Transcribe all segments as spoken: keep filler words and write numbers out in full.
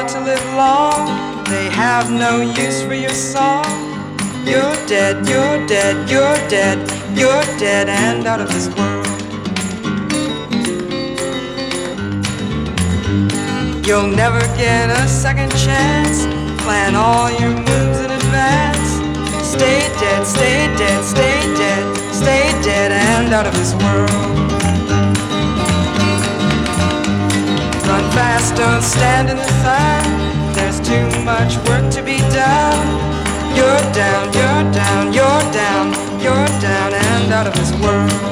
want to live long, they have no use for your song. You're dead, you're dead, you're dead, you're dead and out of this world. You'll never get a second chance, plan all your moves in advance. Stay dead, stay dead, stay dead, stay dead and out of this world. Run fast, don't stand in the sun, there's too much work to be done. You're down, you're down, you're down, you're down and out of this world.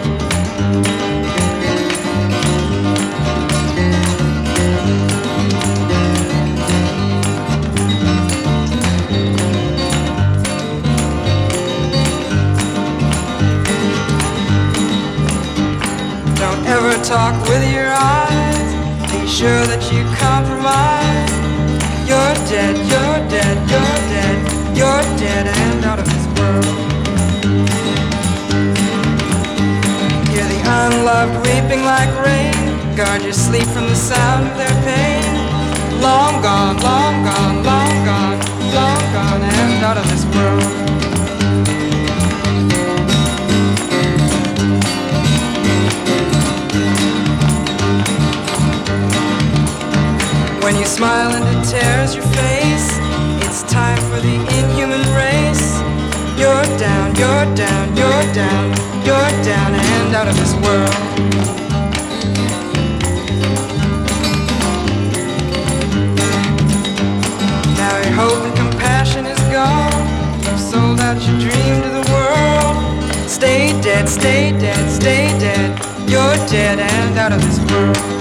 Don't ever talk with your eyes, be sure that you compromise. You're dead, you're dead, you're dead, you're dead and out of this world. Hear the unloved weeping like rain, guard your sleep from the sound of their pain. Long gone, long gone, long gone, long gone and out of this world. When you smile and it tears your face, it's time for the inhuman race. You're down, you're down, you're down, you're down and out of this world. Now your hope and compassion is gone, you've sold out your dream to the world. Stay dead, stay dead, stay dead, you're dead and out of this world.